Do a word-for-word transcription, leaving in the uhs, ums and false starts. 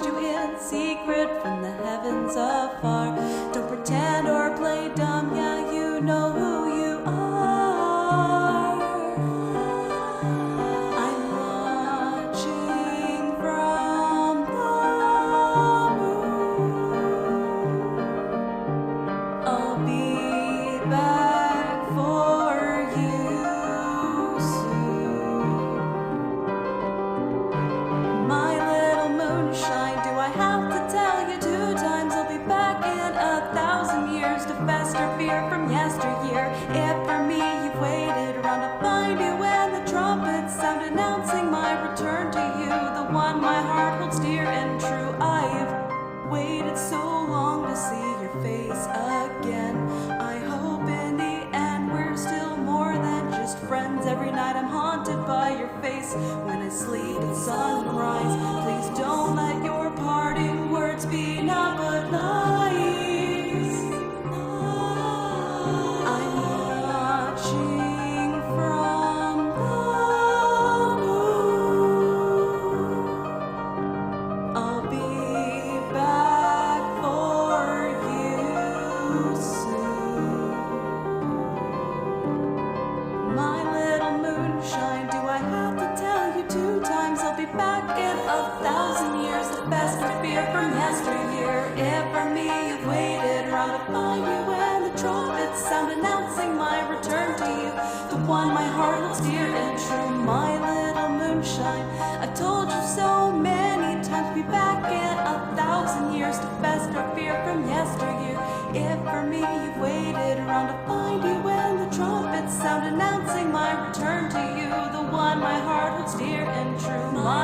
watched you in secret from the heavens afar. Don't pretend or play dumb, yeah, you know who you are. I'm watching from the moon. I'll be back for you soon. My little moonshine, do I have to tell you two times I'll be back in a thousand years to fester fear from yesteryear? If for me you've waited around to find you when the trumpets sound announcing my return to you, the one my heart holds dear and true, I've waited so long to see your face again. I hope in the end we're still more than just friends. Every night I'm haunted by your face when I sleep at sunrise. Please don't let your parting words be naught but lies. I'm watching from the moon. I'll be back for you soon. My little moonshine, do I have to tell you two times I'll be back in a thousand years to fester fear from yesteryear? If for me you've waited around to find you when the trumpets sound announcing my return to you, the one my heart holds dear and true, my little moonshine. I've told you so many times, be back in a thousand years to fester fear from yesteryear. If for me you've waited around to find you when the trumpets sound announcing my return to you, the one my heart holds dear and true, my